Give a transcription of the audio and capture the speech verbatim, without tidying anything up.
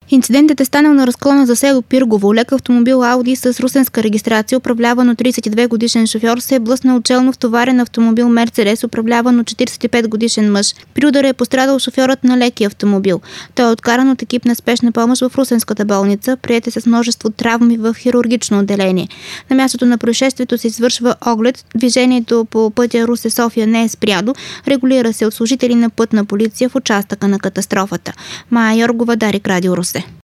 Инцидентът е станал на разклона за село Пиргово. Лек автомобил Ауди с русенска регистрация, управляван от тридесет и две годишен шофьор, се е блъснал челно в товарен автомобил Мерцедес, управляван от четиридесет и пет годишен мъж. При удара е пострадал шофьорът на лекия автомобил. Той е откаран от екип на спешна помощ в русенската болница, приет е с множество травми в хирургично отделение. На мястото на происшествието се извършва оглед. Движението по пътя Русе-София не е спряно. Регулира се от служители на пътна полиция в участъка на катастрофата. Майя Йоргова, Дарик, Радио Русе.